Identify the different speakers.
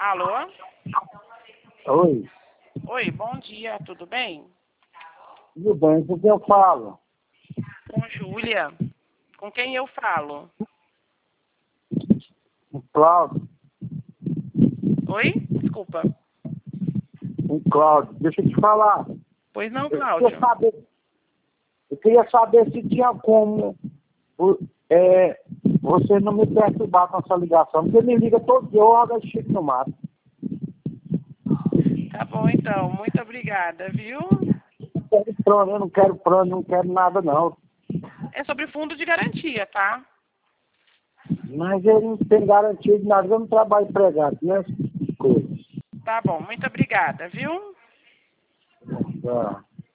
Speaker 1: Alô?
Speaker 2: Oi,
Speaker 1: Oi, bom dia, tudo bem?
Speaker 2: tudo bem, com quem eu falo?
Speaker 1: Com Júlia. Com quem eu falo?
Speaker 2: Com Cláudio.
Speaker 1: Oi? Desculpa.
Speaker 2: Com Cláudio. Deixa eu te falar.
Speaker 1: Pois não,
Speaker 2: Eu
Speaker 1: Cláudio.
Speaker 2: queria saber se tinha como você não me perturbar com essa ligação, porque me liga todo dia, eu hago Chico no mato.
Speaker 1: Tá bom, então. Muito obrigada, viu?
Speaker 2: Eu não quero plano, não quero nada não.
Speaker 1: É sobre fundo de garantia, tá?
Speaker 2: Mas eu não tenho garantia de nada, eu não trabalho empregado, né? Coisa.
Speaker 1: Tá bom, muito obrigada, viu?
Speaker 2: Tá.